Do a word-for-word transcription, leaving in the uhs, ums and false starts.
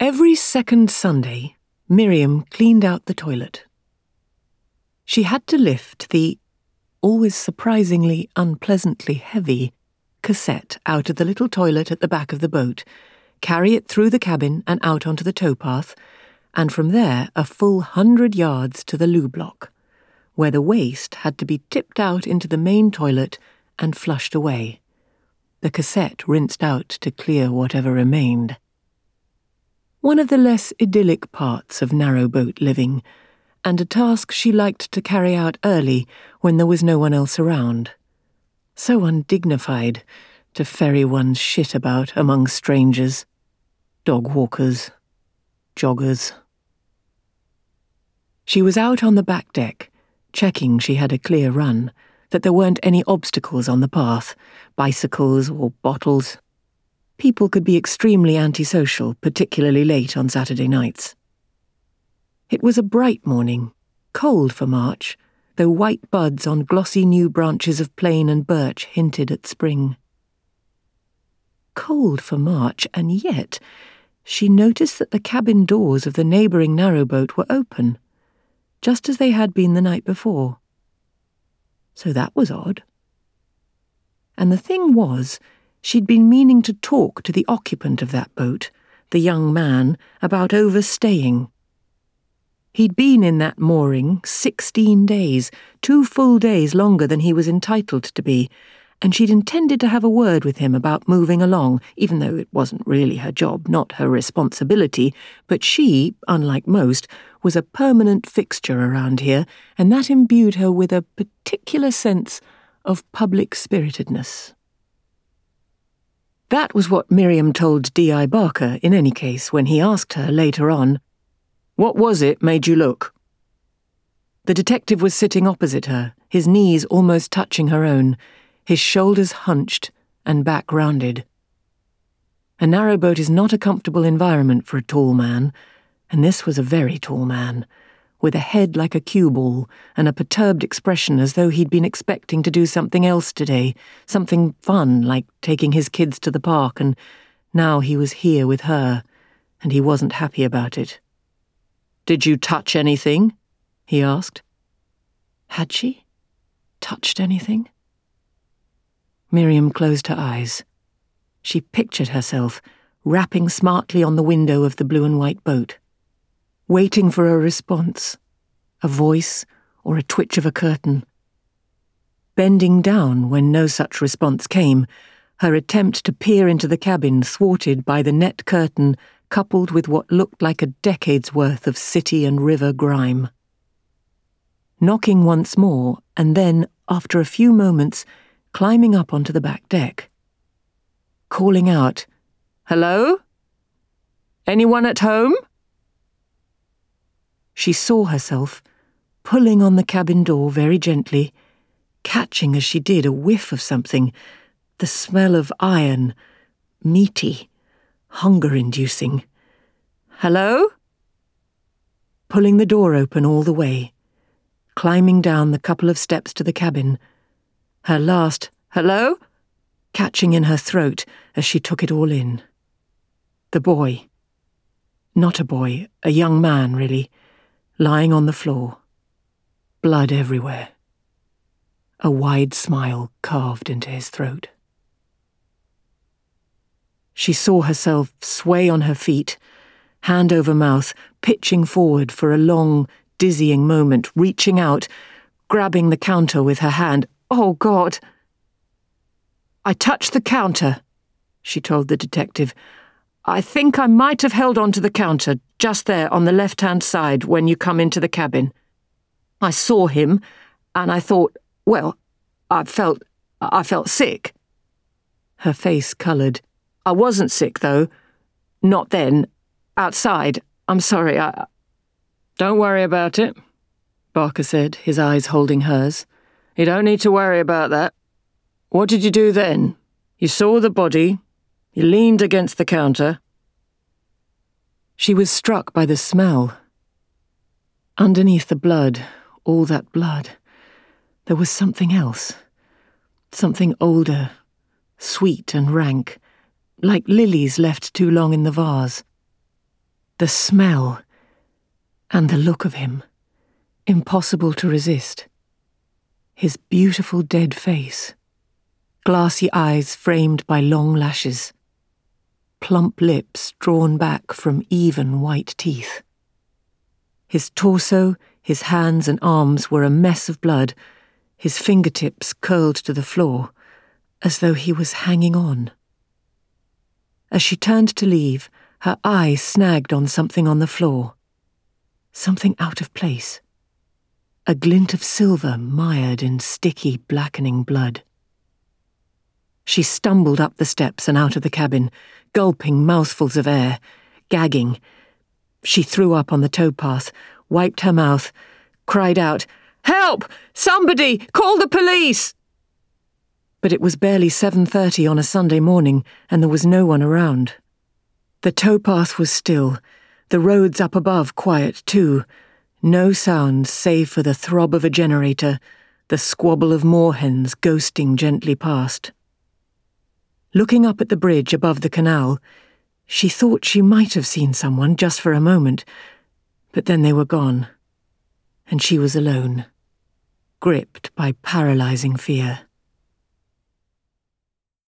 Every second Sunday, Miriam cleaned out the toilet. She had to lift the, always surprisingly unpleasantly heavy, cassette out of the little toilet at the back of the boat, carry it through the cabin and out onto the towpath, and from there a full hundred yards to the loo block, where the waste had to be tipped out into the main toilet and flushed away, the cassette rinsed out to clear whatever remained. One of the less idyllic parts of narrowboat living, and a task she liked to carry out early when there was no one else around. So undignified to ferry one's shit about among strangers, dog walkers, joggers. She was out on the back deck, checking she had a clear run, that there weren't any obstacles on the path, bicycles or bottles. People could be extremely antisocial, particularly late on Saturday nights. It was a bright morning, cold for March, though white buds on glossy new branches of plane and birch hinted at spring. Cold for March, and yet she noticed that the cabin doors of the neighbouring narrowboat were open, just as they had been the night before. So that was odd. And the thing was, she'd been meaning to talk to the occupant of that boat, the young man, about overstaying. He'd been in that mooring sixteen days, two full days longer than he was entitled to be, and she'd intended to have a word with him about moving along, even though it wasn't really her job, not her responsibility, but she, unlike most, was a permanent fixture around here, and that imbued her with a particular sense of public-spiritedness. That was what Miriam told D I Barker, in any case, when he asked her later on, "What was it made you look?" The detective was sitting opposite her, his knees almost touching her own, his shoulders hunched and back rounded. A narrowboat is not a comfortable environment for a tall man, and this was a very tall man, with a head like a cue ball and a perturbed expression as though he'd been expecting to do something else today, something fun like taking his kids to the park, and now he was here with her, and he wasn't happy about it. "Did you touch anything?" he asked. Had she touched anything? Miriam closed her eyes. She pictured herself rapping smartly on the window of the blue and white boat, waiting for a response, a voice or a twitch of a curtain. Bending down when no such response came, her attempt to peer into the cabin thwarted by the net curtain coupled with what looked like a decade's worth of city and river grime. Knocking once more, and then, after a few moments, climbing up onto the back deck. Calling out, "Hello? Anyone at home?" She saw herself pulling on the cabin door very gently, catching as she did a whiff of something, the smell of iron, meaty, hunger-inducing. "Hello?" Pulling the door open all the way, climbing down the couple of steps to the cabin, her last "hello" catching in her throat as she took it all in. The boy. Not a boy, a young man, really, lying on the floor. Blood everywhere. A wide smile carved into his throat. She saw herself sway on her feet, hand over mouth, pitching forward for a long, dizzying moment, reaching out, grabbing the counter with her hand. "Oh, God!" "I touched the counter," she told the detective. "I think I might have held on to the counter, just there on the left-hand side when you come into the cabin. I saw him, and I thought, well, I felt, I felt sick." Her face coloured. "I wasn't sick, though. Not then. Outside. I'm sorry, I—" "Don't worry about it," Barker said, his eyes holding hers. "You don't need to worry about that. What did you do then? You saw the body. You leaned against the counter." She was struck by the smell. Underneath the blood, all that blood, there was something else. Something older, sweet and rank, like lilies left too long in the vase. the smell, and the look of him. Impossible to resist. His beautiful dead face. Glassy eyes framed by long lashes. Plump lips drawn back from even white teeth. His torso, his hands and arms were a mess of blood, his fingertips curled to the floor, as though he was hanging on. As she turned to leave, her eye snagged on something on the floor. Something out of place. A glint of silver mired in sticky, blackening blood. She stumbled up the steps and out of the cabin, gulping mouthfuls of air, gagging. She threw up on the towpath, wiped her mouth, cried out, "Help! Somebody! Call the police!" But it was barely seven thirty on a Sunday morning, and there was no one around. The towpath was still, the roads up above quiet too, no sounds save for the throb of a generator, the squabble of moorhens ghosting gently past. Looking up at the bridge above the canal, she thought she might have seen someone just for a moment, but then they were gone, and she was alone, gripped by paralyzing fear.